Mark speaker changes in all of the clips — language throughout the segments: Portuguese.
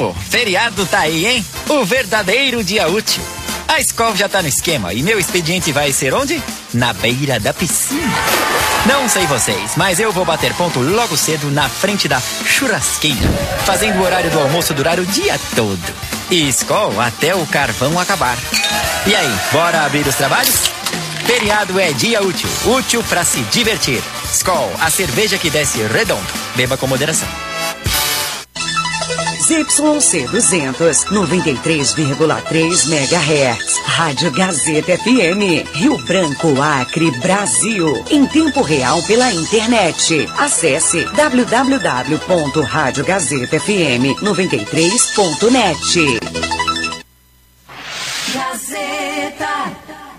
Speaker 1: tempo, feriado tá aí, hein? O verdadeiro dia útil. A escola já tá no esquema e meu expediente vai ser onde? Na beira da piscina. Não sei vocês, mas eu vou bater ponto logo cedo na frente da churrasqueira, fazendo o horário do almoço durar o dia todo. E escola até o carvão acabar. E aí, bora abrir os trabalhos? Feriado é dia útil, útil pra se divertir. Skol, a cerveja que desce redondo. Beba com moderação.
Speaker 2: ZYC 200, 93,3 MHz. Rádio Gazeta FM. Rio Branco, Acre, Brasil. Em tempo real pela internet. Acesse www.radiogazetafm93.net. Gazeta.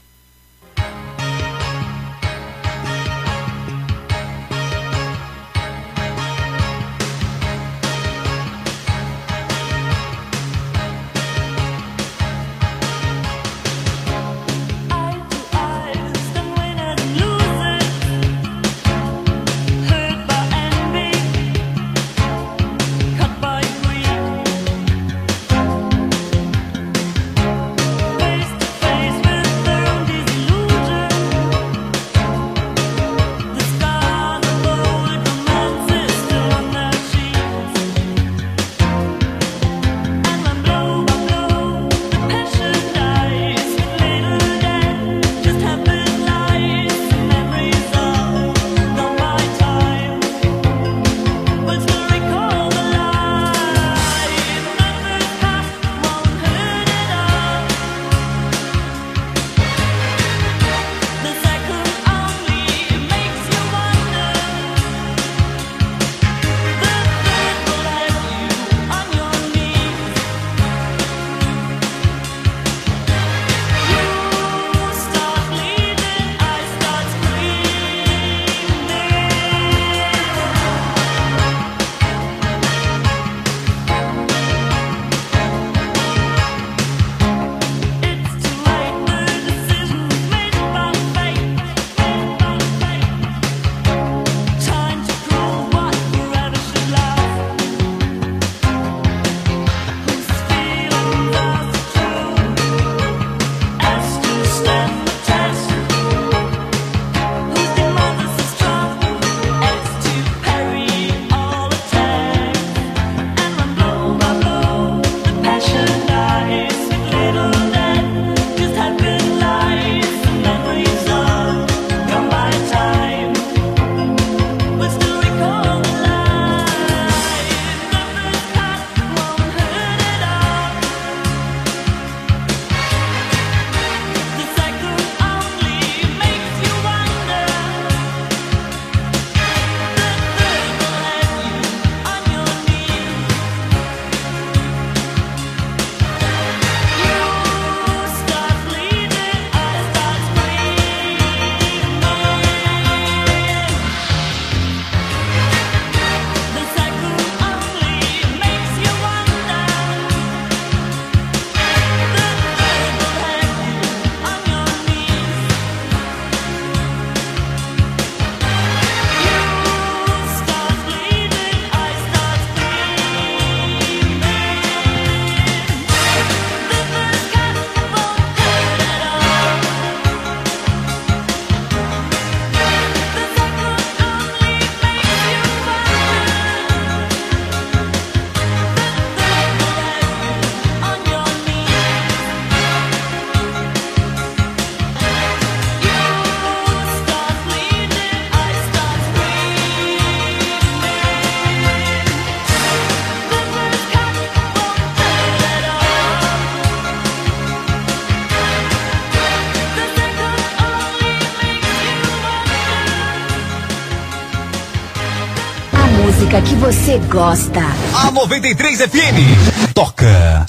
Speaker 3: Que você gosta.
Speaker 4: A 93 FM toca.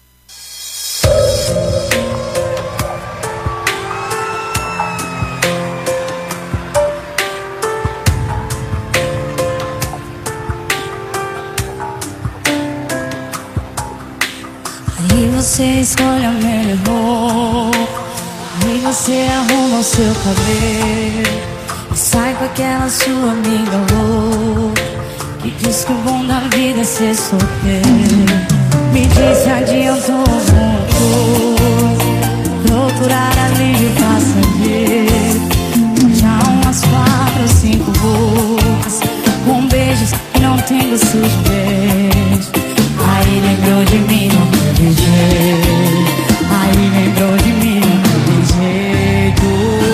Speaker 5: Aí você escolhe a melhor roupa, aí você arruma o seu cabelo e sai com aquela sua amiga louca que diz que o bom da vida é ser solteiro. Me disse adiantou alguma coisa, procurar alívio passageiro. Já umas 4 ou 5 bocas, com beijos que não tem gosto de beijo. Aí lembrou de mim, não teve jeito. Aí lembrou de mim, não teve jeito.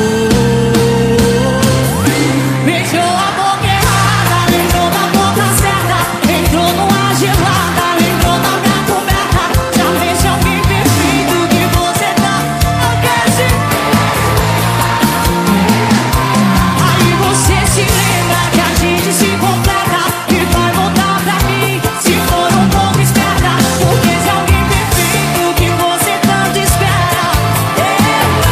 Speaker 5: Beijou a boca errada, lembrou da boca certa. Entrou numa gelada, lembrou da minha coberta. Já vejo alguém perfeito que você tá aquece. Aí você se lembra que a gente se completa e vai voltar pra mim se for um pouco esperta. Porque se alguém perfeito que você tanto espera, eu era.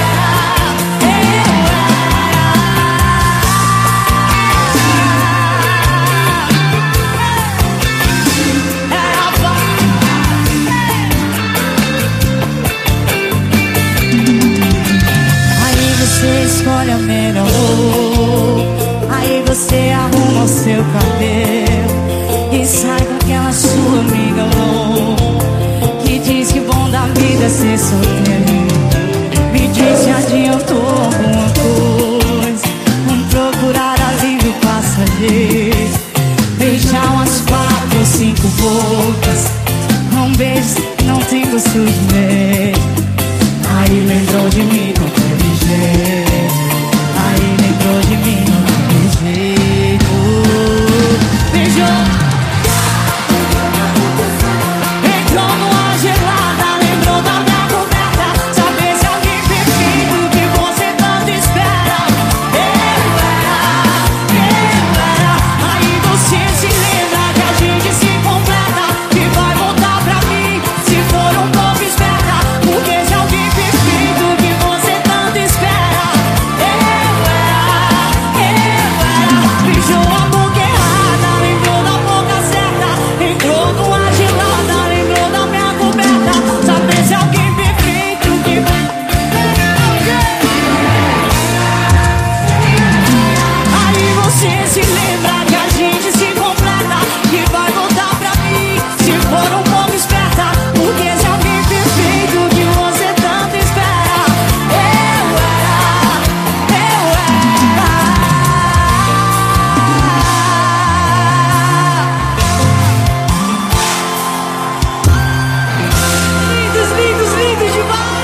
Speaker 5: Aí você escolhe a melhor roupa, aí você arruma o seu cabelo e sai com aquela sua amiga louca que diz que bom da vida é ser solteiro. Me disse adiantou alguma coisa, procurar alívio passageiro. Beijar umas 4 ou 5 bocas, um beijo que não tem gosto de beijo. Aí lembrou de mim, não teve jeito. Aí lembrou de mim, não teve jeito. Beijou. Entrou numa gelada, lembrou da minha coberta. Saber se alguém perfeito que você tanto espera. Eu era. Aí você se lembra que a gente se completa e vai voltar pra mim se for um pouco esperta. Porque se alguém perfeito que você tanto espera, eu era. Beijou a boca errada, lembrou da boca certa. Entrou numa gelada, lembrou da minha coberta. Saber se alguém perfeito que aí você se lembra que a gente se completa e vai voltar pra mim se for um pouco esperta. Porque se alguém perfeito que você tanto espera, eu era. Lindos, lindos, lindos demais.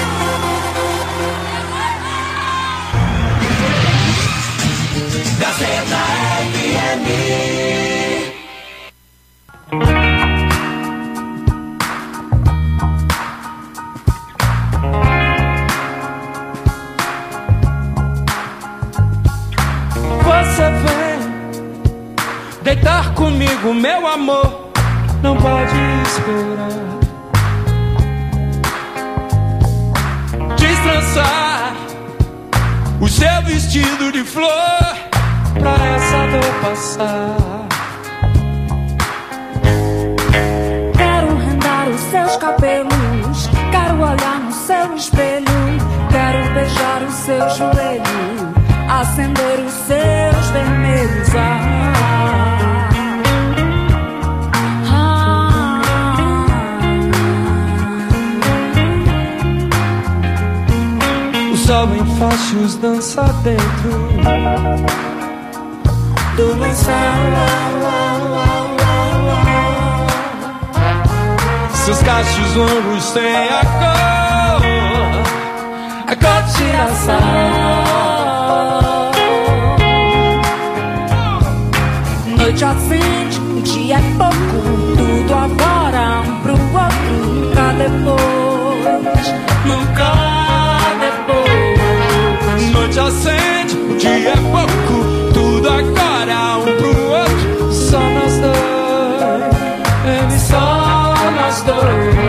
Speaker 4: Gazeta FM.
Speaker 6: Você vem deitar comigo, meu amor, não pode esperar. Destrançar o seu vestido de flor pra essa dor passar.
Speaker 5: Quero rendar os seus cabelos, quero olhar no seu espelho, quero beijar o seu joelho, acender os seus vermelhos.
Speaker 6: O sol em fachos dança dentro do lençol. Seus cachos longos têm a cor de girassol. Noite acende, o dia é pouco, tudo agora, um pro outro, nunca depois, nunca depois. Noite acende, o dia é pouco, tudo agora, um pro outro, só nós dois, baby, só nós dois.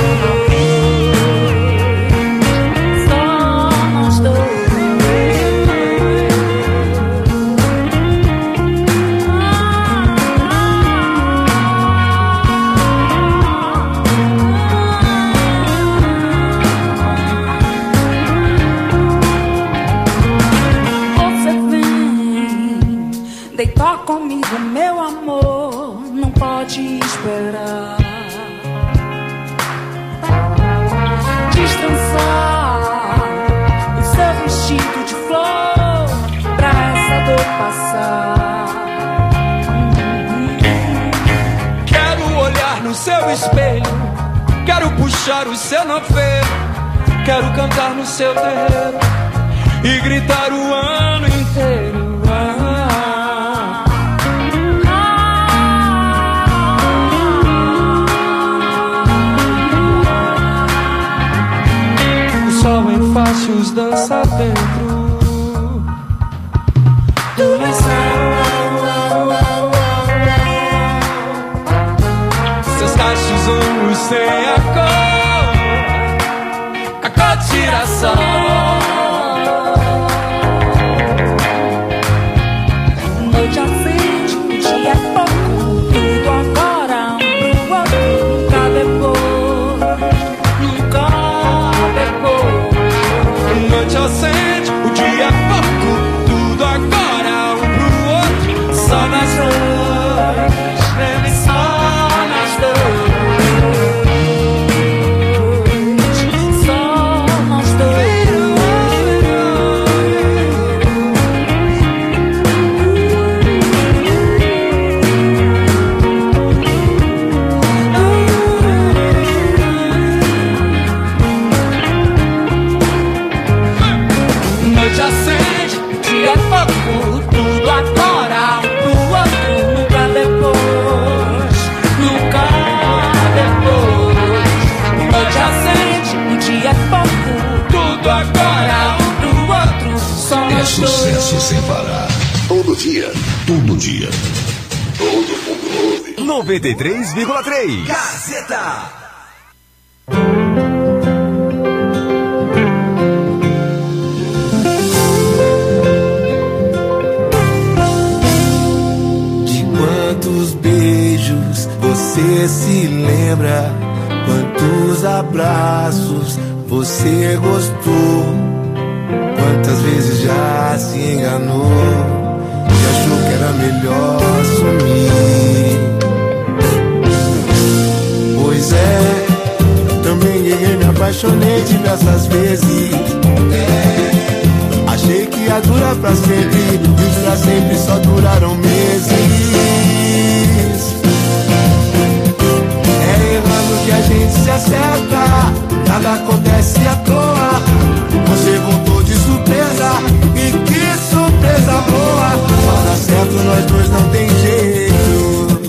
Speaker 5: Deitar comigo, meu amor, não pode esperar. descansar em seu vestido de flor pra essa dor passar.
Speaker 6: Quero olhar no seu espelho, quero puxar o seu novelo, quero cantar no seu terreiro e gritar o ano inteiro. O sol em fácios dança dentro do seus cachos ombros sem a cor de girassol.
Speaker 5: Noite acende, o dia é pouco, tudo agora um pro outro, nunca depois.
Speaker 6: Noite acende, o dia é pouco, tudo agora um pro outro. Só nós dois, baby, só nós dois.
Speaker 5: Só nós dois.
Speaker 6: Noite acende, o dia é pouco, tudo agora um pro outro. Nunca depois. Noite acende,
Speaker 5: O dia é pouco,
Speaker 6: tudo agora um pro outro. Só
Speaker 7: É
Speaker 6: nós dois.
Speaker 7: sucesso sem parar. Todo dia. Todo dia. Todo mundo ouve.
Speaker 8: 93,3.
Speaker 1: Gazeta.
Speaker 9: De quantos beijos você se lembra? Quantos abraços você gostou? Quantas vezes já se enganou e achou que era melhor sumir? Pois é, também eu me apaixonei diversas vezes. Achei que ia durar pra sempre, e os pra sempre só duraram meses. É errando que a gente se acerta, nada acontece à toa. Você voltou de surpresa, e que surpresa boa. Só dá certo, nós dois não tem jeito.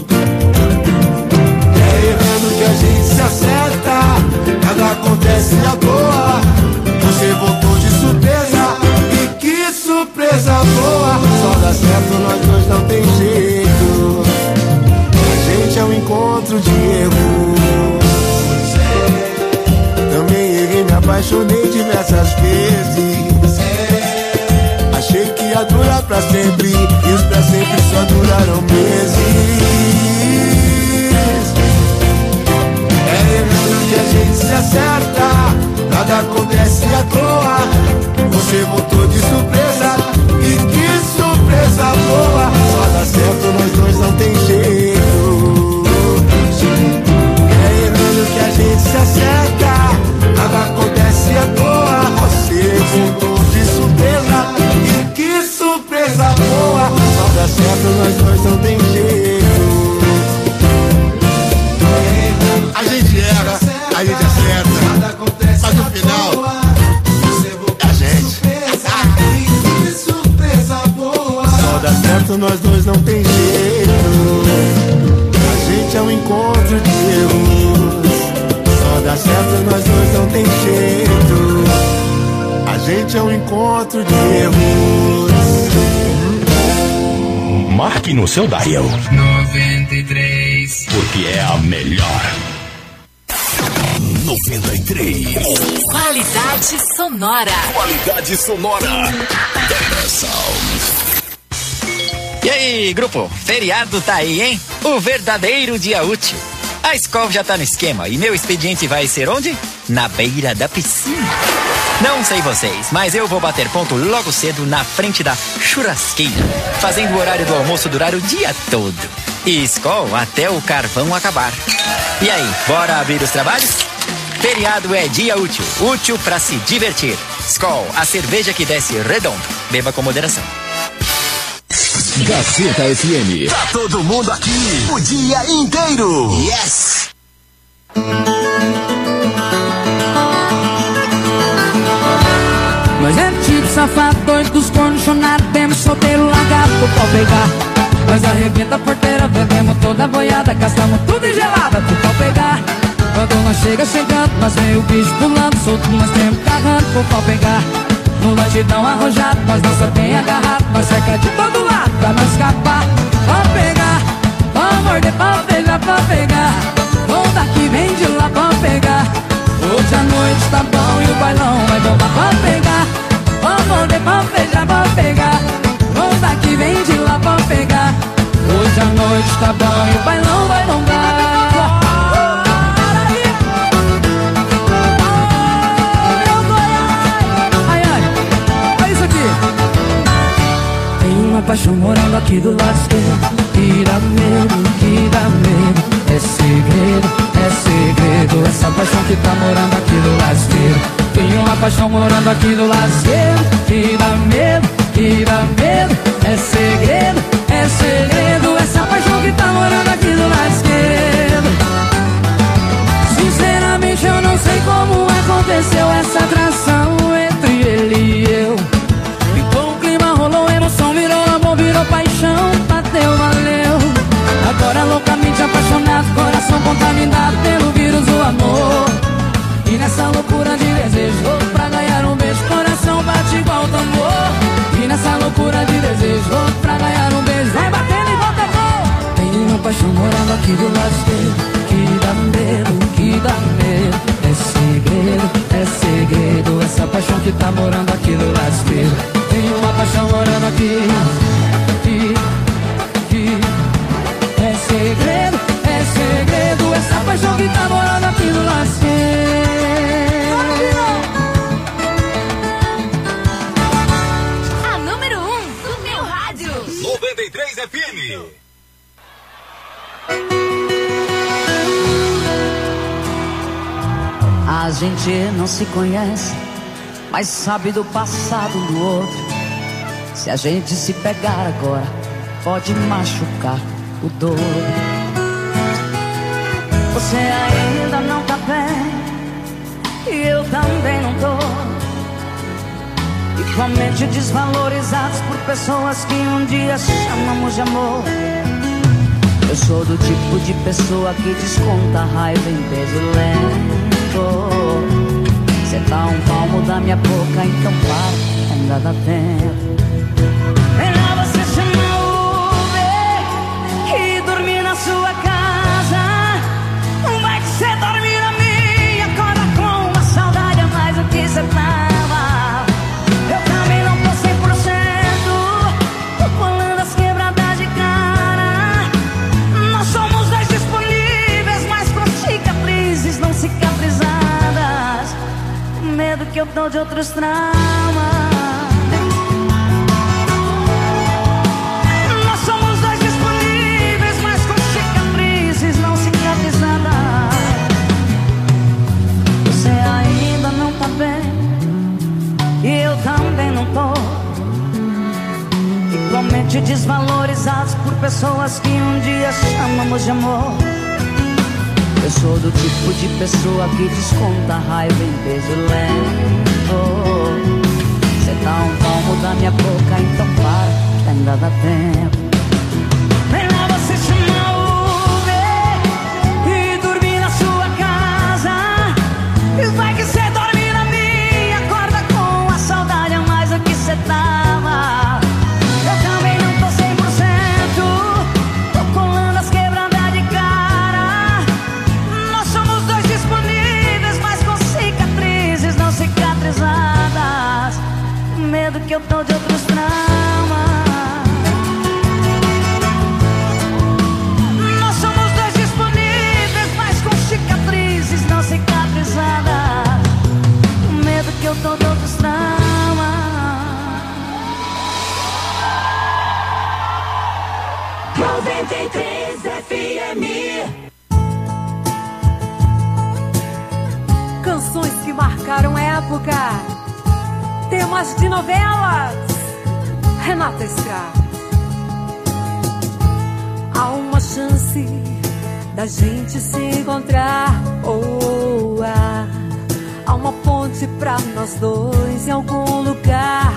Speaker 9: É errando que a gente se acerta, nada acontece à toa. Você voltou de surpresa, e que surpresa boa. Só dá certo, nós dois não tem jeito. A gente é um encontro de erros. Também errei, me apaixonei diversas vezes. Achei que ia durar pra sempre, e os pra sempre só duraram meses. É errando que a gente se acerta, nada acontece à toa. Você voltou de surpresa, e que surpresa boa. Só dá certo, nós dois não tem jeito. É errando que a gente se acerta, nada acontece à toa. Você voltou de surpresa, e que surpresa boa. Só dá certo, nós dois não tem jeito. A gente erra, a gente acerta, mas no final é a gente. Só dá certo, nós dois não tem jeito. A gente é um encontro de erros. Só dá certo, nós dois não tem jeito. A gente é um encontro de erros.
Speaker 7: Marque no seu dial.
Speaker 6: 93.
Speaker 7: Porque é a melhor. 93.
Speaker 10: Qualidade sonora.
Speaker 7: Qualidade sonora. Tetra Sound.
Speaker 1: E aí, grupo? Feriado tá aí, hein? O verdadeiro dia útil. A Skol já tá no esquema e meu expediente vai ser onde? Na beira da piscina. Não sei vocês, mas eu vou bater ponto logo cedo na frente da churrasqueira, fazendo o horário do almoço durar o dia todo. E Skol até o carvão acabar. E aí, bora abrir os trabalhos? Feriado é dia útil. Útil pra se divertir. Skol, a cerveja que desce redondo. Beba com moderação.
Speaker 8: Gazeta FM. Tá todo mundo aqui o dia inteiro. Yes!
Speaker 5: Nós é tipo safado, doido dos condicionados, temos solteiro largado pro pau pegar. Nós arrebenta a porteira, bebemos toda a boiada, gastamos tudo em gelada pro pau pegar. Quando nós chegando, nós vem o bicho pulando, solto nós temos carrando pro pau pegar. No latidão arrojado, nós dança bem agarrado, nós cerca de todo lado pra não escapar. Pau pegar, pau morder, pau beijar, pau pegar. Vão daqui, vem de lá, pau pegar. Hoje a noite tá bom e o bailão vai bombar, pau pegar. Pau morder, pau beijar, pau pegar. Vão daqui, vem de lá, pau pegar. Hoje a noite tá bom e o bailão vai bombar. Paixão morando aqui do lado esquerdo. Que dá medo, é segredo. Essa paixão que tá morando aqui do lado esquerdo. Tem uma paixão morando aqui do lado esquerdo. Que dá medo, é segredo. Essa paixão que tá morando aqui do lado esquerdo. Sinceramente eu não sei como aconteceu essa atração entre ele e eu. Ficou um clima, rolou emoção, virou paixão, bateu, valeu. Agora loucamente apaixonado, coração contaminado pelo vírus do amor. E nessa loucura de desejo, louco pra ganhar um beijo, coração bate igual tambor. E nessa loucura de desejo, louco pra ganhar um beijo, vai batendo e volta amor. Tem uma paixão morando aqui do lado esquerdo. Que dá medo, é segredo. Essa paixão que tá morando aqui do lado esquerdo. Tem uma paixão morando aqui. É segredo, essa paixão que tá morando aqui do lado esquerdo.
Speaker 10: A número 1 do meu rádio.
Speaker 8: 93 FM.
Speaker 5: A gente não se conhece, mas sabe do passado do outro. Se a gente se pegar agora, pode machucar o dor. Você ainda não tá bem, e eu também não tô. Igualmente desvalorizados por pessoas que um dia chamamos de amor. Eu sou do tipo de pessoa que desconta a raiva em beijo lento. Cê tá um palmo da minha boca, então para, ainda dá tempo. Melhor você chamar o Uber e dormir na sua casa. Não vai que cê dormir na minha, acorda com uma saudade a mais do que cê tava. Eu também não tô 100%, tô colando as quebradas de cara. Nós somos dois disponíveis, mas com cicatrizes não cicatrizadas. Medo que eu tô de outros traumas. E eu também não tô. Igualmente desvalorizados por pessoas que um dia chamamos de amor. Eu sou do tipo de pessoa que desconta a raiva em beijo lento. Cê tá um palmo da minha boca, então para, que ainda dá tempo. Melhor você chamar o Uber e dormir na sua casa. E vai que cê dorme na minha, acorda com a saudade a mais do que cê tava. Eu também não tô 100%, tô colando as quebradas de cara. Nós somos dois disponíveis, mas com cicatrizes não cicatrizadas. Medo que eu tô de outros traumas. Nós somos dois disponíveis, mas com cicatrizes não cicatrizadas. Medo que eu tô de outros traumas. marcaram época, temas de novelas, Renata Estrada. Há uma chance da gente se encontrar, oh, há uma ponte pra nós dois em algum lugar.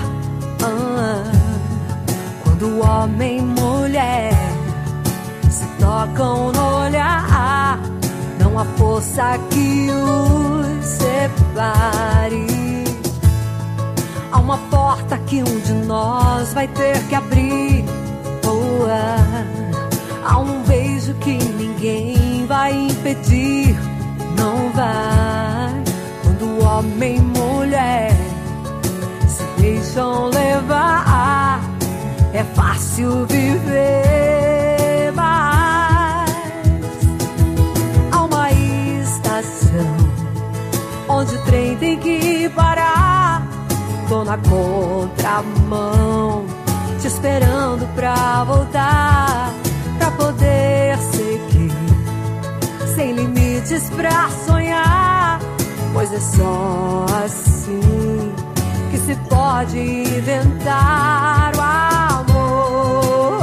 Speaker 5: Quando homem e mulher se tocam no olhar, não há força que os separe. Há uma porta que um de nós vai ter que abrir, oh, há um beijo que ninguém vai impedir, não vai. Quando homem e mulher se deixam levar, é fácil viver, mas há uma estação onde o trem tem que parar. Tô na contramão, te esperando pra voltar, pra poder seguir, sem limites pra sonhar. Pois é só assim que se pode inventar o amor.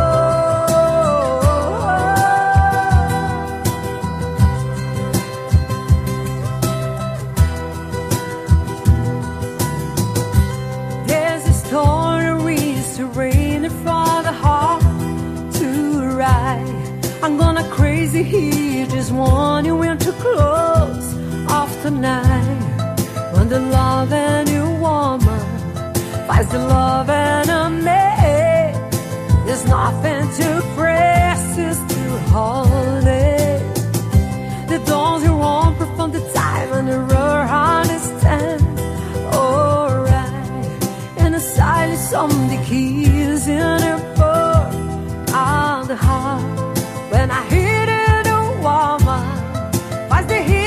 Speaker 5: There's a story surrender for the heart to ride. I'm gonna crazy here, just want you in too close off tonight. When the love and you woman fights the love enemy, there's nothing to press, is to hold it. The doors are open from the time and the roar understand. Alright, in the silence of the keys in her book on the heart. When I hit it, a woman fights the heat.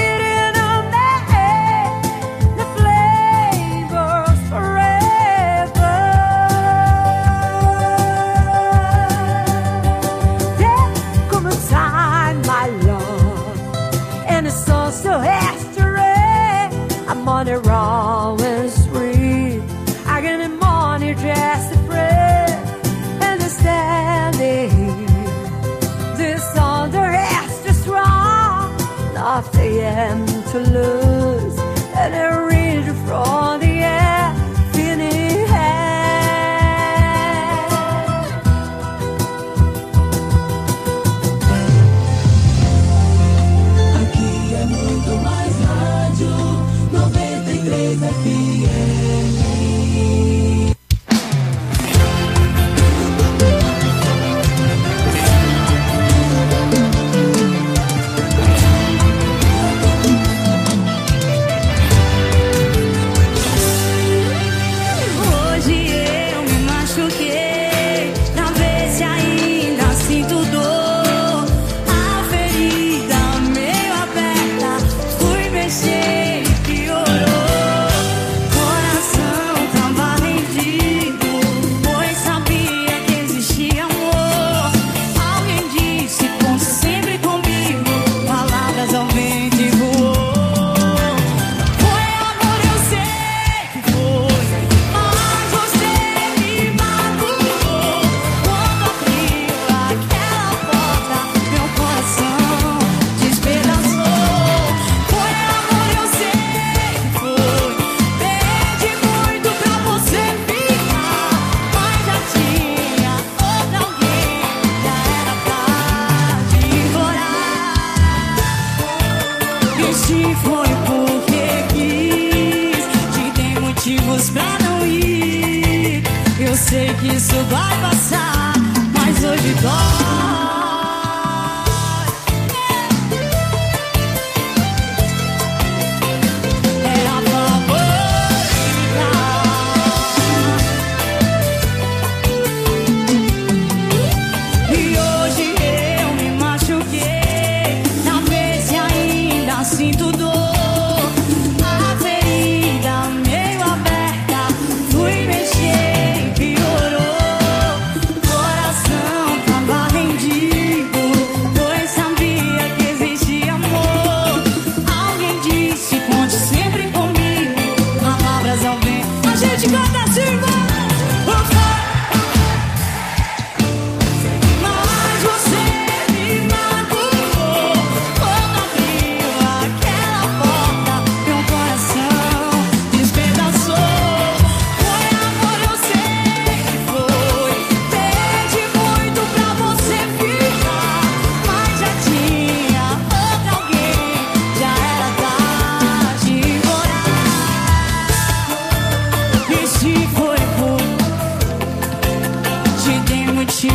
Speaker 5: So history, I'm on the wrong and street. I get the money just to pray, understanding this under is too strong. Nothing to lose, and I read from the air, feeling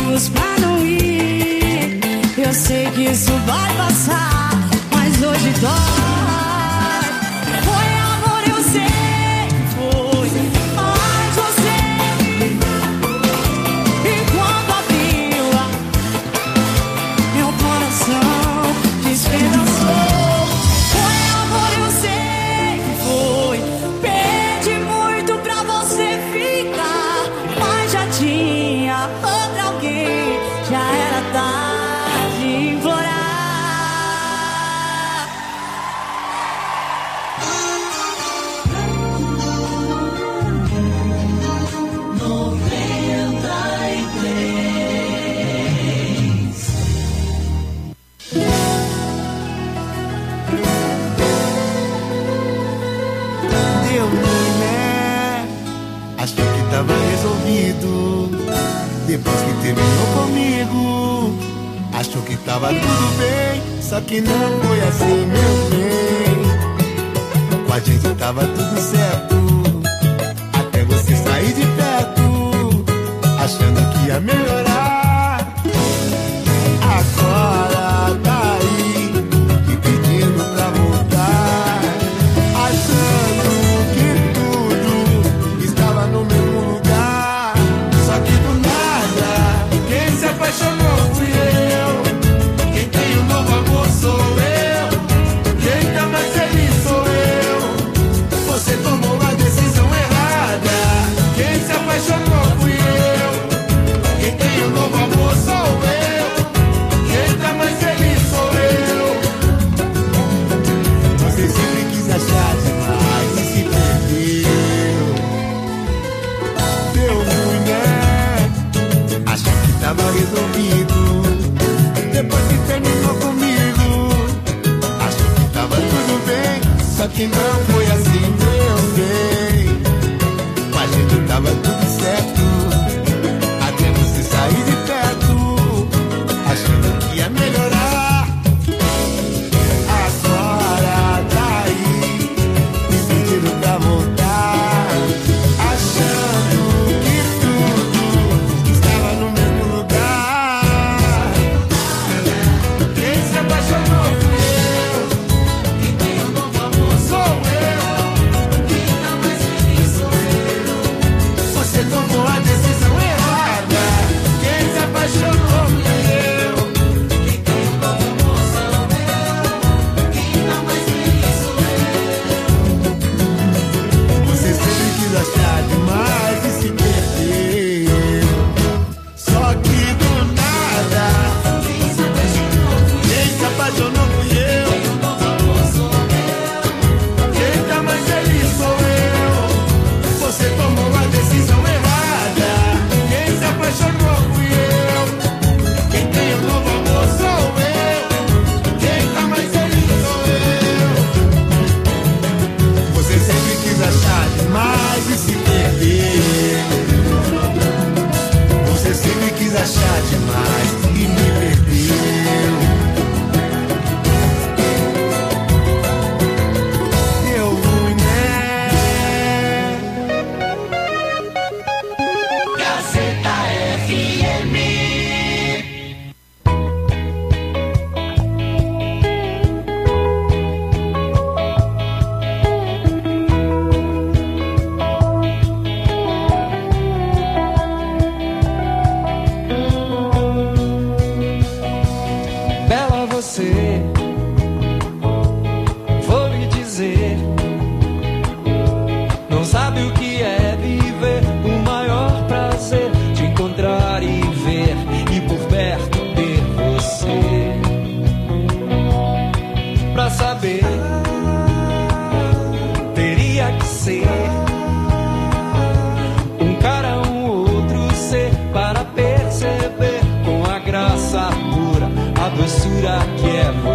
Speaker 5: motivos pra não ir. Eu sei que isso vai passar, mas hoje dói. Foi amor, eu sei que foi, mas você. E quando abriu meu coração despedaçou. Foi amor, eu sei que foi. Pedi muito pra você ficar, mas já tinha outra alguém. Já era tarde de implorar.
Speaker 9: Deu, né? Achou que tava resolvido. Depois que terminou comigo, achou que tava tudo bem. Só que não foi assim, meu bem. Com a gente tava tudo certo, até você sair de perto, achando que ia melhorar. Agora tá aí, me pedindo pra voltar, achando que tudo estava no mesmo lugar. Só que do nada, quem se apaixonou fui eu. Quem tem um novo amor sou eu. Quem tá mais feliz sou eu. Você tomou a decisão errada. Quem se apaixonou fui eu. Quem tem um novo amor sou eu. Quem tá mais feliz sou eu. Você sempre quis achar demais e se perdeu. Deu ruim, né? Achou que tava resolvido. Depois que terminou comigo, achou que tava tudo bem. Só que não foi assim, meu bem. Com a gente tava tudo certo, até você sair de perto, achando que ia melhorar. Agora tá aí, me pedindo pra voltar, achando que tudo estava no mesmo lugar. Quem se apaixonou fui eu. Quem tem um novo amor sou eu. Quem tá mais feliz sou eu. Você tomou a decisão errada. Quem se apaixonou fui eu. Quem tem um novo amor sou eu. Quem tá mais feliz sou eu. Você sempre quis achar demais e se perdeu. Só que do nada, quem se apaixonou fui eu. Quem tá mais feliz sou eu. Você tomou a decisão errada. Quem se apaixonou fui eu. Quem tem um novo amor sou eu. Quem tá mais feliz sou eu. Você sempre quis achar demais e se perdeu. Você sempre quis achar demais e me perdeu. Deu ruim, né?
Speaker 4: Gazeta FM.
Speaker 6: Bela você, vou lhe dizer, não sabe o que é viver o maior prazer de encontrar e ver e por perto ter você. Pra saber, teria que ser um cara, um outro ser para perceber com a graça pura, a doçura que é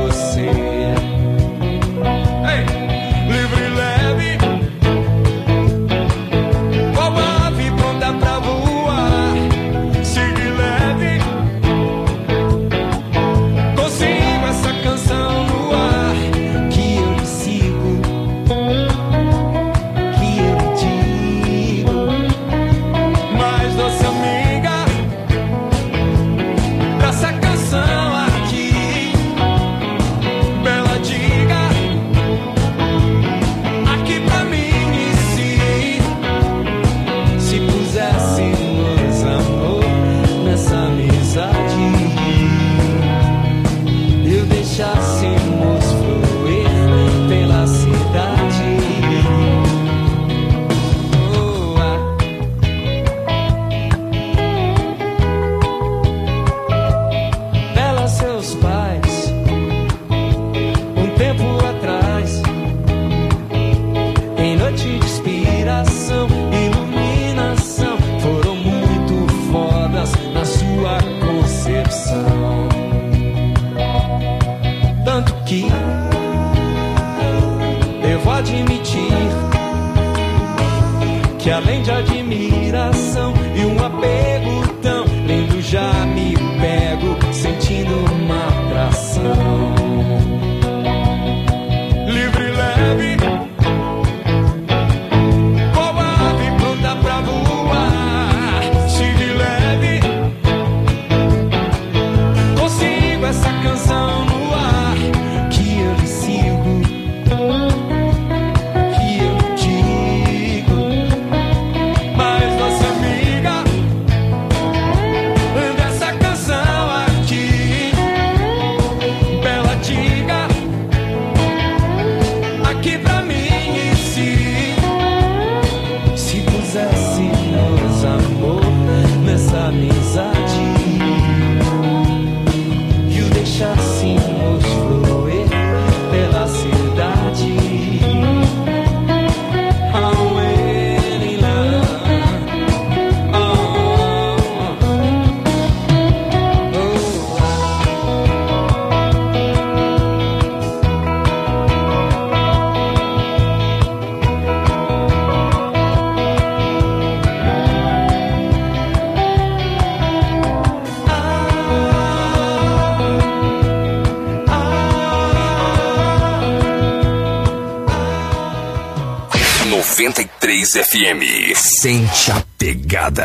Speaker 6: que devo admitir que além de admiração e um apego tão lindo, já me pego sentindo uma atração. Livre e leve, qual ave pronta pra voar. Sigo leve, consigo essa canção no ar. Que eu lhe sigo, que eu digo, mas nossa amiga, dessa canção aqui, bela diga aqui pra mim. E se puséssemos amor nessa amizade e o deixássemos fluir pela cidade. I'm waiting love.
Speaker 8: Oh. 93 FM. Sente a pegada.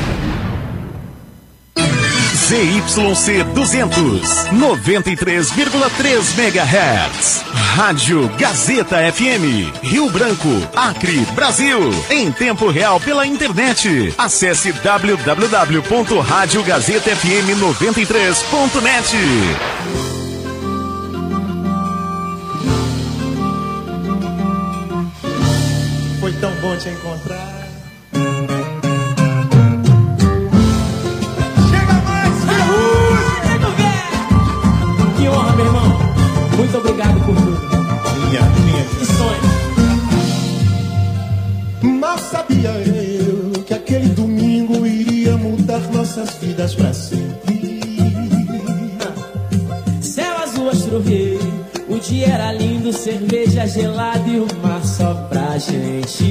Speaker 8: ZYC 200, 93,3 MHz. Rádio Gazeta FM, Rio Branco, Acre, Brasil. Em tempo real pela internet. Acesse www.radiogazetafm93.net.
Speaker 9: Foi tão bom te encontrar. Chega mais,
Speaker 5: Que honra, meu irmão. Muito obrigado por tudo.
Speaker 9: minha.
Speaker 5: Que sonho.
Speaker 9: Mal sabia eu que aquele domingo iria mudar nossas vidas pra sempre.
Speaker 5: Céu azul, astro rei. O dia era lindo, cerveja gelada e o mar só pra gente.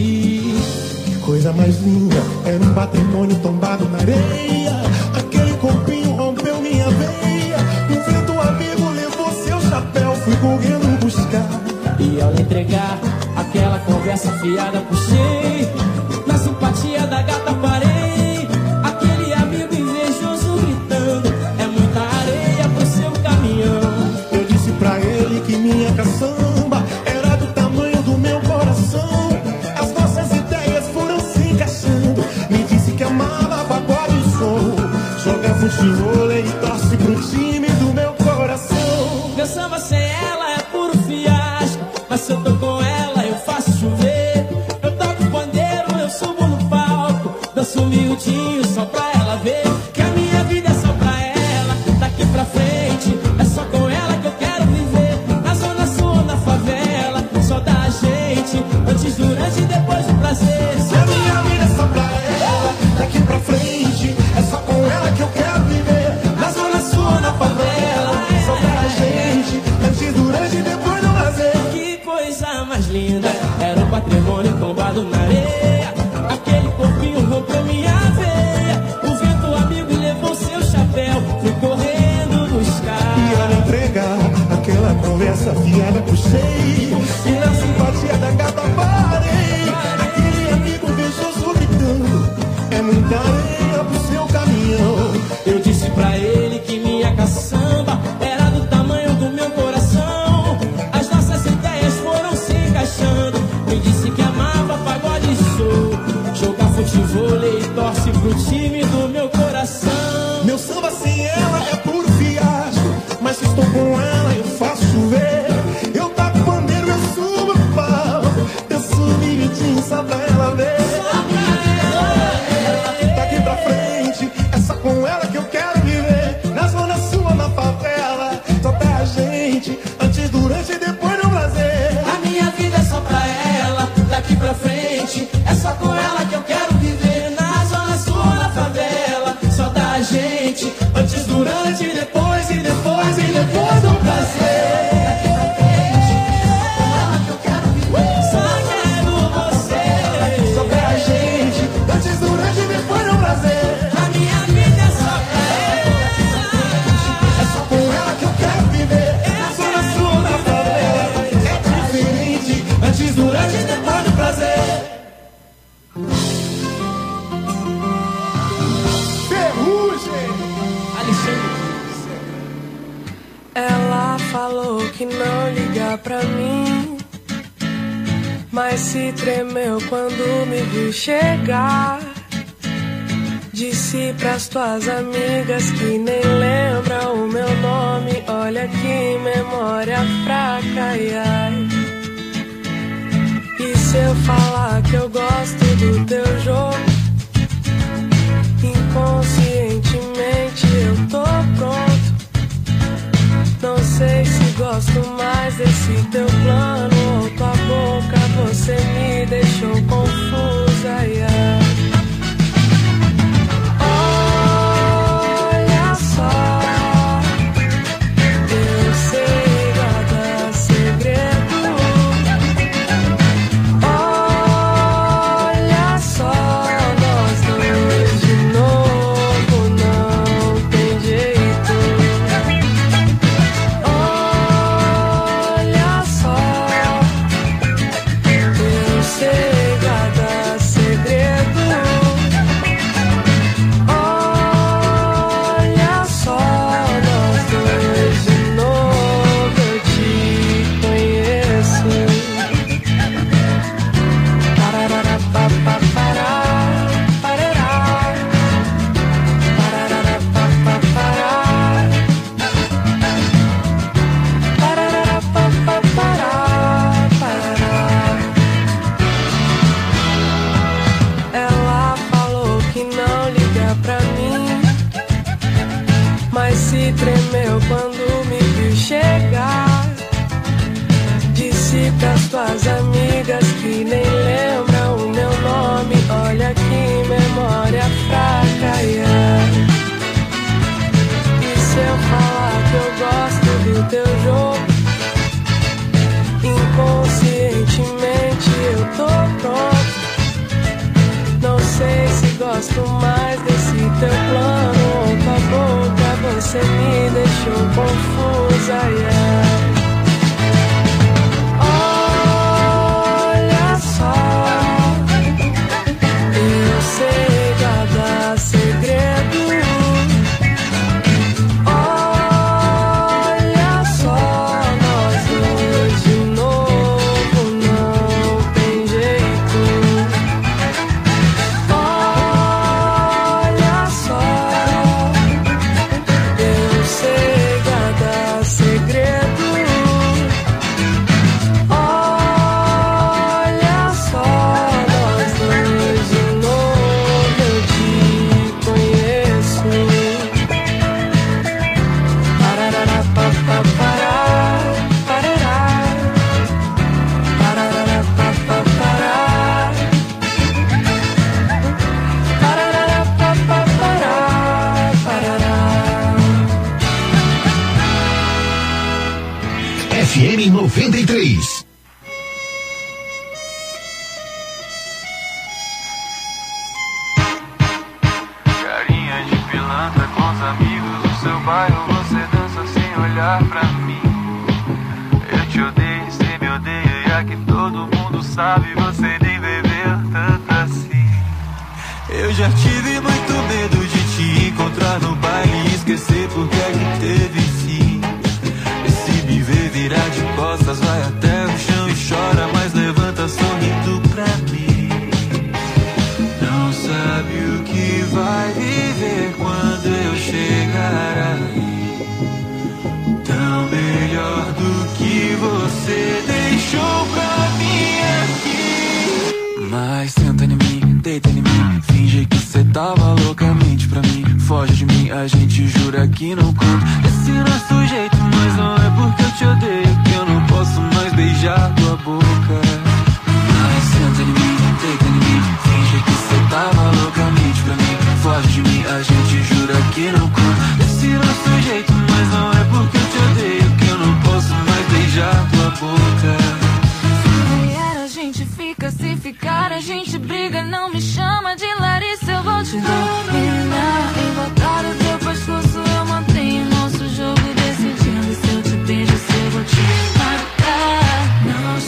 Speaker 9: Que coisa mais linda, era um patrimônio tombado na areia. Aquele corpinho rompeu minha veia. Um vento amigo levou seu chapéu, fui correndo buscar.
Speaker 5: E ao lhe entregar aquela conversa fiada, puxei. Na simpatia da gata parei. Aquele amigo invejoso gritando: é muita areia pro seu caminhão.
Speaker 9: Eu disse pra ele que minha caçamba era do tamanho do meu coração. As nossas ideias foram se encaixando. Me disse que amava pagode e som, joga futebol e torce pro time do meu coração.
Speaker 5: Meu samba sem ela é puro fiasco, mas se eu tô com ela eu faço chover. Eu toco pandeiro, eu subo no palco, danço miudinho só pra ela ver que a minha vida é só pra ela. Daqui pra frente é só com ela que eu quero viver. Na zona sul, na favela, só dá a gente antes, durante e depois do prazer.
Speaker 9: Se a minha vida é só pra ela, daqui pra frente é só com ela que eu quero viver. Na zona sul, na favela, só pra gente antes, durante e depois do lazer.
Speaker 5: Que coisa mais linda, era um patrimônio tombado na areia. Aquele corpinho rompeu minha veia. O vento amigo levou seu chapéu, fui correndo buscar.
Speaker 9: E ao entregar aquela conversa fiada, puxei. E na simpatia da gata parei. Aquele amigo invejoso gritando: é muita areia pro seu caminhão.
Speaker 5: Eu disse pra ele que minha caçamba era do tamanho do meu coração. As nossas ideias foram se encaixando. Me disse que amava pagode e show, jogar futebol e torce pro time do meu coração.
Speaker 9: Meu samba sem ela é puro fiasco, mas se estou com ela eu faço chover. Eu taco pandeiro, eu subo no palco, eu subo direitinho só pra ela ver. Daqui pra frente é só com ela que eu quero viver. Na zona sul, na favela, só pra a gente antes, durante e depois do prazer.
Speaker 5: A minha vida é só pra ela, daqui pra frente é só com ela que eu quero viver. Na zona sul, na favela, só dá a gente antes, durante
Speaker 11: que não liga pra mim, mas se tremeu quando me viu chegar. Disse pras tuas amigas que nem lembra o meu nome. Olha que memória fraca, ai, ai. E se eu falar que eu gosto do teu jogo, inconscientemente eu tô pronto. Não sei se gosto mais desse teu plano ou tua boca, você me deixou confusa, ai, ai. Olha só, eu sei guardar segredo. Olha só, nós dois de novo, não tem jeito. Olha só, eu sei guardar segredo. Olha só, nós dois de novo, eu te conheço. Pararapapapara, parará. Pararapapapara, pararapapapara, parará. Ela falou que não liga pra mim, mas se tremeu quando me viu chegar. Disse pras tuas amigas que nem lembram o meu nome. Olha que memória fraca, ai, ai. E se eu falar que eu gosto do teu jogo, inconscientemente eu tô pronto. Não sei se gosto mais desse teu plano ou tua boca, você me deixou confusa, ai, ai. Olha só, eu sei guardar segredo. Olha só, nós dois de novo, não tem jeito. Olha só, eu sei guardar segredo. Olha só, nós dois de novo, eu te conheço. Pararapapapara, parará. Pararapapapara, pararapapapara, parará.
Speaker 8: FM 93.
Speaker 6: Carinha de pilantra com os amigos do seu bairro, você dança sem olhar pra mim. Eu te odeio, você me odeia, e aqui todo mundo sabe, você nem bebeu tanto assim. Eu já tive muito medo de te encontrar no baile e esquecer porque é que teve fim. E se me ver virar de costas, vai até o chão e chora, mas levanta sorrindo pra mim. Não sabe o que vai viver quando eu chegar aí. Tão melhor do que você deixou pra mim aqui. Mas senta em mim, deita em mim, finge que cê tava loucamente pra mim. Foge de mim, a gente jura que não conta esse nosso jeito, mas não é porque eu te odeio que eu não posso mais beijar tua boca. Mas senta em mim, deita em mim, finge que cê tava loucamente pra mim. Foge de mim, a gente jura que não conta esse nosso jeito, mas não é porque eu te odeio que eu não posso mais beijar tua boca.
Speaker 10: Se vier a gente fica, se ficar a gente briga. Não me chama de Larissa, eu vou te dominar. Embotar o teu pescoço, eu mantenho nosso jogo decidindo. Se eu te beijo, se eu vou te matar. Não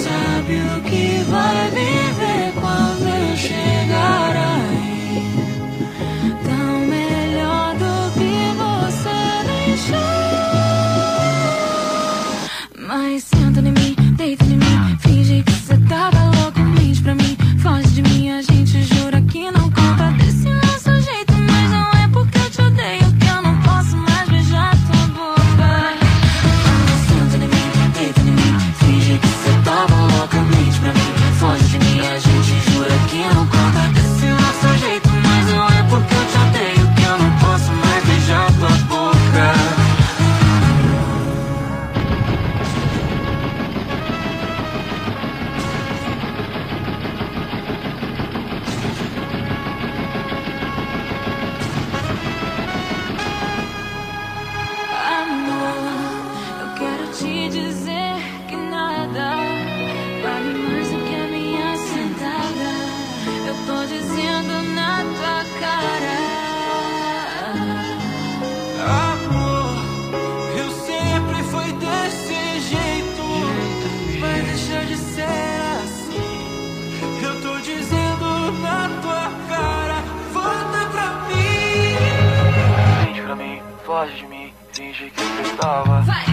Speaker 6: gosta de mim, finge que acreditava.
Speaker 10: Vai!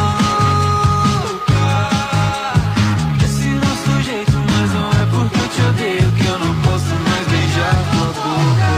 Speaker 6: Esse nosso jeito, mas não é porque eu te odeio que eu não posso mais beijar tua boca.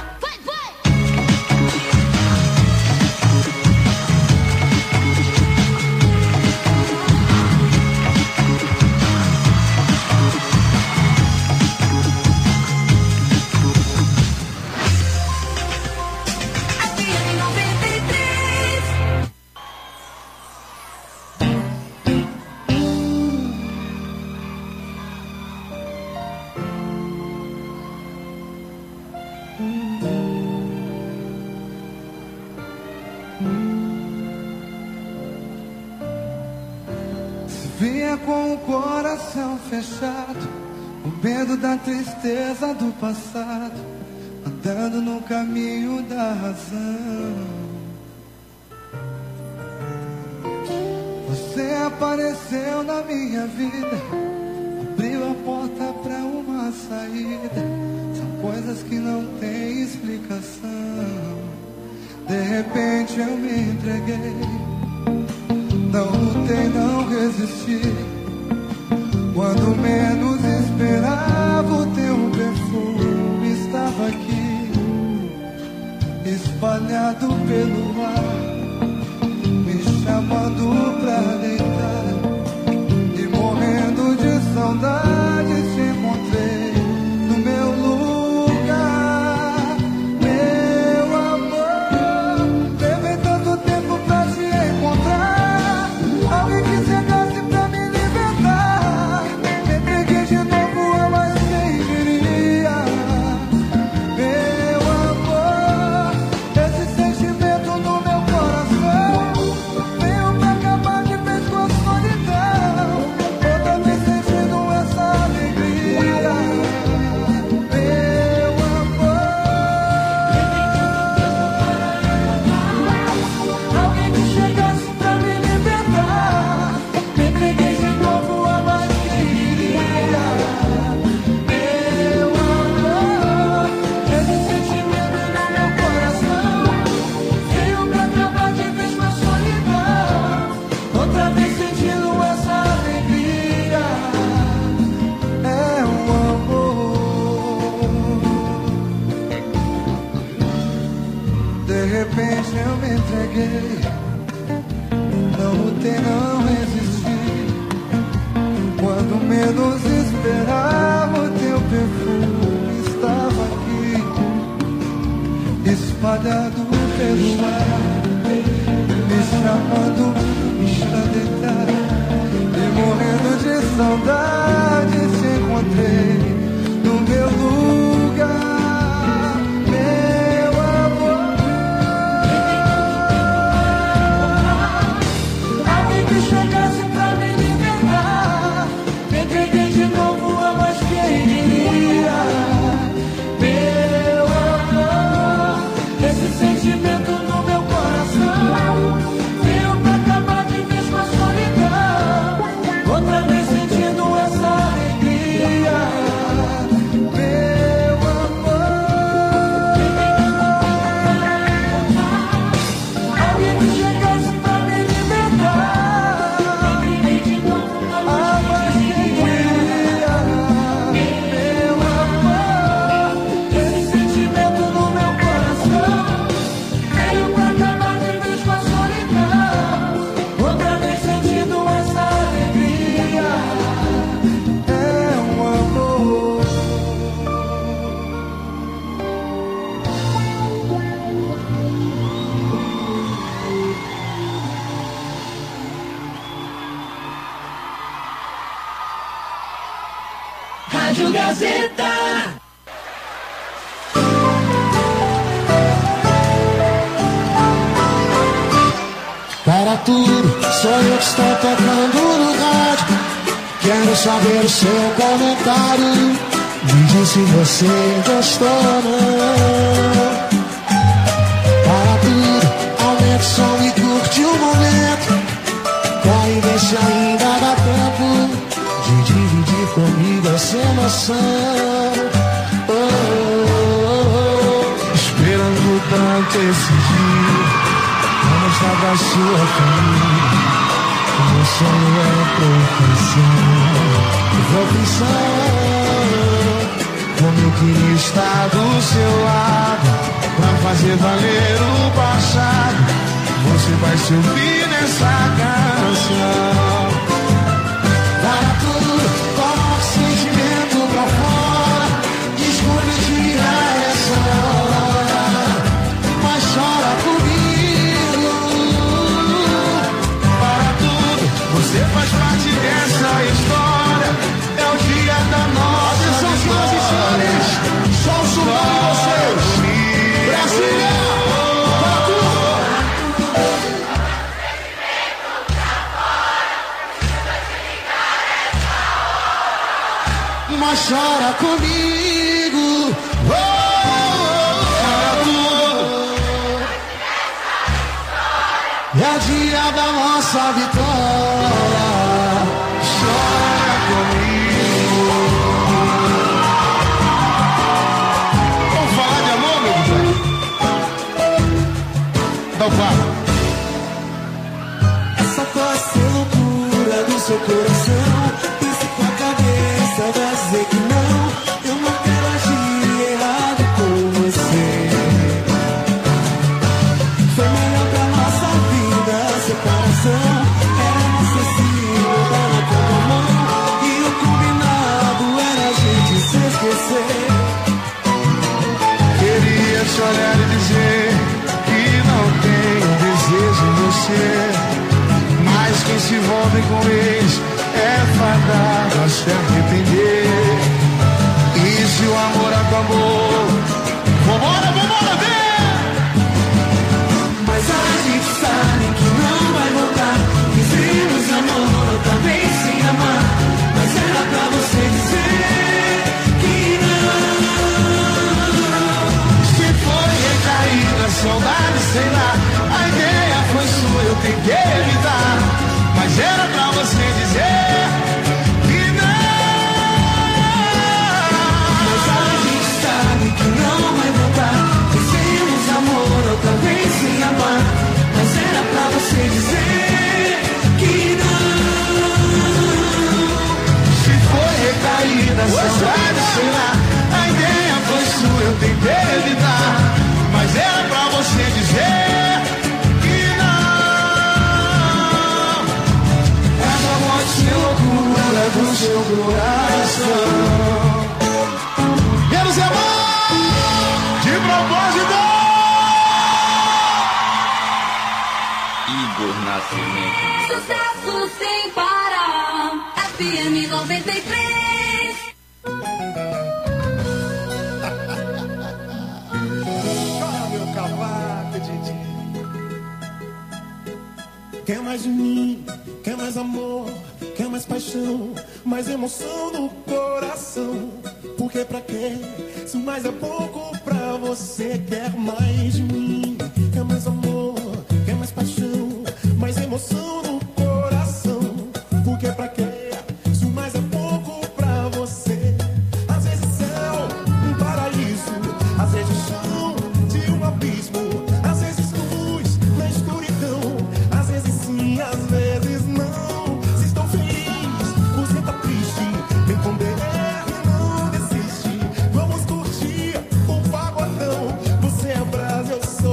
Speaker 9: Vinha com o coração fechado, o medo da tristeza do passado, andando no caminho da razão. Você apareceu na minha vida, abriu a porta pra uma saída. São coisas que não têm explicação. De repente eu me entreguei, não lutei, não resisti. Quando menos esperava, o teu perfume estava aqui, espalhado pelo ar, me chamando pra deitar. E morrendo de saudade, te encontrei no meu lugar. Meu amor, levei tanto tempo pra te encontrar. Alguém que chegasse pra me libertar. Me entreguei de novo, eu mais quem diria. Meu amor, esse sentimento no meu coração veio pra acabar de vez com a solidão. Outra vez sentindo essa alegria. Meu amor, alguém que chegasse pra me libertar. Me entreguei de novo, a mais queria. Meu amor, esse sentimento no meu coração veio pra acabar de vez com a solidão. Outra vez sentindo essa alegria. É um amor. De repente eu me entreguei, não lutei, não resisti. Quando menos esperava, o teu perfume estava aqui, espalhado pelo ar, me chamando pra deitar. E morrendo de saudade, te encontrei no meu lugar. Meu amor, alguém que chegasse pra me libertar. Me entreguei de novo, a mais queria. Meu amor, esse sentimento no meu coração veio pra acabar de vez com a solidão. Outra vez sentindo essa alegria. Meu amor, alguém que chegasse pra me libertar. A mais queria. Meu amor, esse sentimento no meu coração veio pra acabar de vez com a solidão. Outra vez sentindo essa alegria. É um amor.
Speaker 2: Rádio Gazeta.
Speaker 12: Para tudo, sou eu que estou tocando no rádio. Quero saber o seu comentário. Me diz se você gostou ou não. Para tudo, aumente o som e curte o momento. Corre, vê se ainda dá tempo de dividir comigo essa emoção.
Speaker 9: Esperando tanto esse dia,
Speaker 12: da sua família. Meu sonho é profissão. Como eu queria estar do seu lado, pra fazer valer o passado. Você vai se ouvir nessa canção. Para tudo, coloca o sentimento pra fora. Escolhe tirar essa hora, mas chora comigo. Para tudo, você faz parte dessa história. É o dia da nossa vitória. Só o som de vocês. Brasília, para tudo. Mas chora comigo. É o dia da nossa vitória. Chora comigo. Vamos falar de amor, meu Deus? Então fala. Essa pode ser loucura do seu coração. Pense com a cabeça, vai dizer que não. Eu não quero agir errado com você. Foi melhor pra nossa vida a separação. Era inacessível, tá na tua mão. E o combinado era a gente se esquecer. Queria te olhar e dizer que não tenho desejo em você. Mas quem se envolve com ex é fadado a se arrepender. E se o amor acabou, vambora, vambora, vem! Mas a gente sabe que não vai voltar. Fizemos amor outra vez sem amar. Mas era pra você dizer que não. Se foi recaída, saudade, sei lá. A ideia foi sua, eu tentei evitar. Mas era pra você dizer que não. Mas a gente sabe que não vai voltar. Fizemos amor outra vez sem amar. Mas era pra você dizer que não. Se foi recaída, saudade, sei lá. A ideia foi sua, eu tentei evitar. Mas era pra você dizer que não. Essa morte loucura do seu coração. Menos é bom, de propósito.
Speaker 13: Igor Nascimento.
Speaker 10: Sucesso sem parar. FM 93.
Speaker 12: Chora, meu cavaco, Didi. Quer mais de mim, quer mais amor, quer mais paixão, mais emoção no coração. Porque pra quê? Se mais é pouco pra você. Quer mais de mim, quer mais amor, quer mais paixão, mais emoção no coração. Porque pra quê? Se mais é pouco pra você. Às vezes céu, um paraíso, às vezes chão de um abismo, às vezes luz na escuridão, às vezes sim, às vezes não. Se estou feliz, você tá triste, vem com BR, não desiste. Vamos curtir o pagodão. Você é brasa, eu sou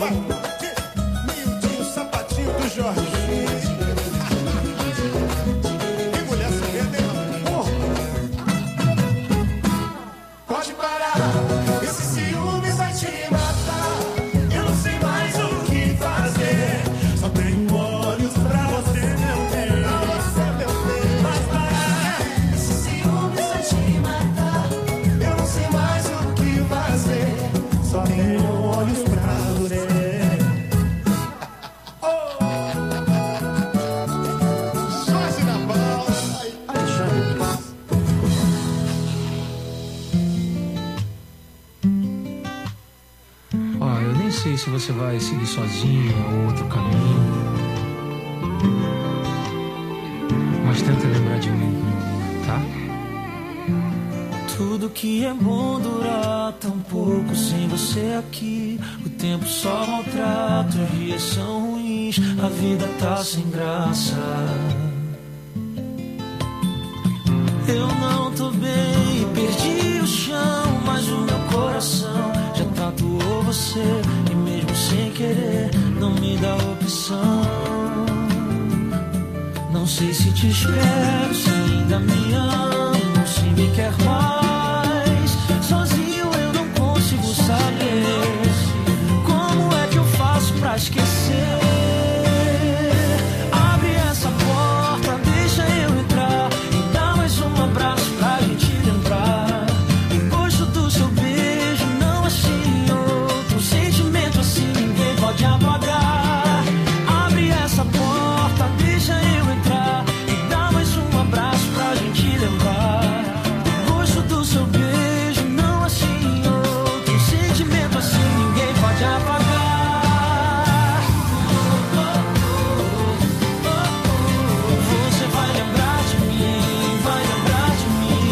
Speaker 9: Miudinho, sapatinho do Jorginho. Que mulher ciumenta, hein? Pode parar, esse ciúme vai te matar. Eu não sei mais o que fazer. Só tenho olhos pra você, meu bem. Pode parar, esse ciúme vai te matar. Eu não sei mais o que fazer. Só tenho olhos pra você. Jorge na bola.
Speaker 6: Eu nem sei se você vai seguir sozinho ou outro caminho, mas tenta lembrar de mim, tá?
Speaker 13: Tudo que é bom dura tão pouco sem você aqui. O tempo só maltrata, os dias são ruins, a vida tá sem graça. Eu não tô bem, perdi o chão, mas o meu coração já tatuou você. E mesmo sem querer, não me dá opção. Não sei se te espero, se ainda me amo, se me quer mais. Sozinho eu não consigo saber como é que eu faço pra esquecer. Abre essa porta, deixa eu entrar e dá mais um abraço pra gente lembrar. O gosto do seu beijo não achei outro sentimento assim, ninguém pode apagar. Abre essa porta, deixa eu entrar e dá mais um abraço pra gente lembrar. O gosto do seu beijo não achei outro sentimento assim, ninguém pode apagar. Você vai lembrar de mim, vai lembrar de mim.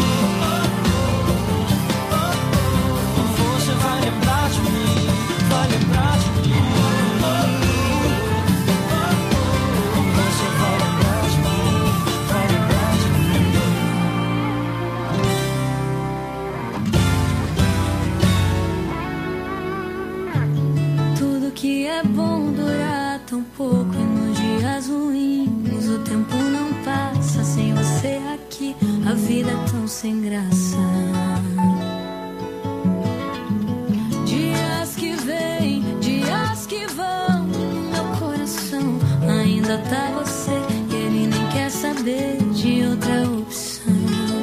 Speaker 13: Você vai lembrar de mim, vai lembrar de mim. Você vai lembrar de mim, vai lembrar de
Speaker 10: mim. Tudo que é bom dura tão pouco e nos dias ruins o tempo não passa sem você aqui. A vida é tão sem graça. Dias que vêm, dias que vão, no meu coração ainda tá você e ele nem quer saber de outra opção.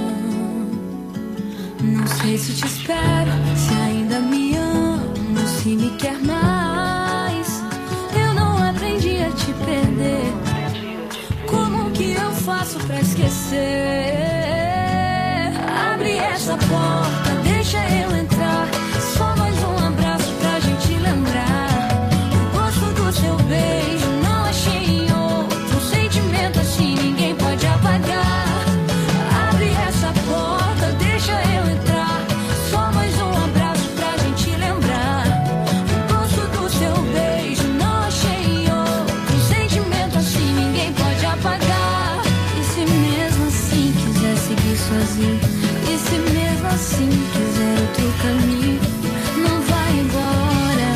Speaker 10: Não sei se te espero, se ainda me amo, se me quer mais. Eu não aprendi a te perder. Como que eu faço pra esquecer? Abre essa porta, deixa eu entrar. Só mais um abraço pra gente lembrar. O gosto do seu beijo não achei em outro sentimento assim, ninguém pode apagar. Abre essa porta, deixa eu entrar. Só mais um abraço pra gente lembrar. O gosto do seu beijo não achei em outro sentimento assim, ninguém pode apagar. E se mesmo assim quiser seguir sozinho, e se mesmo assim quiser outro caminho, não vai embora,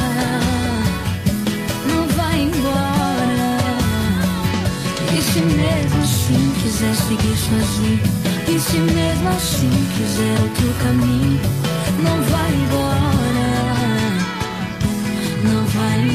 Speaker 10: não vai embora. E se mesmo assim quiser seguir sozinho, e se mesmo assim quiser outro caminho, não vai embora, não vai embora.